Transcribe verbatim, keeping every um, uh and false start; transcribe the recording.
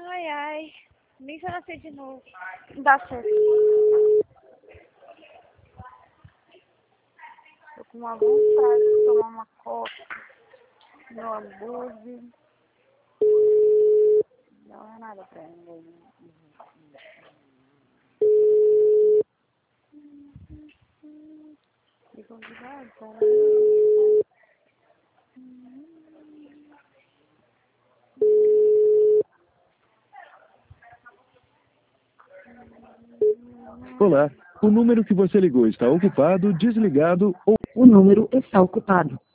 Ai, ai. Nem se eu nascer de novo. Dá certo. Tô com uma vontade de tomar uma coca. Meu hambúrguer. Não é nada pra ninguém. Me convidar para... Olá, o número que você ligou está ocupado, desligado ou... O número está ocupado.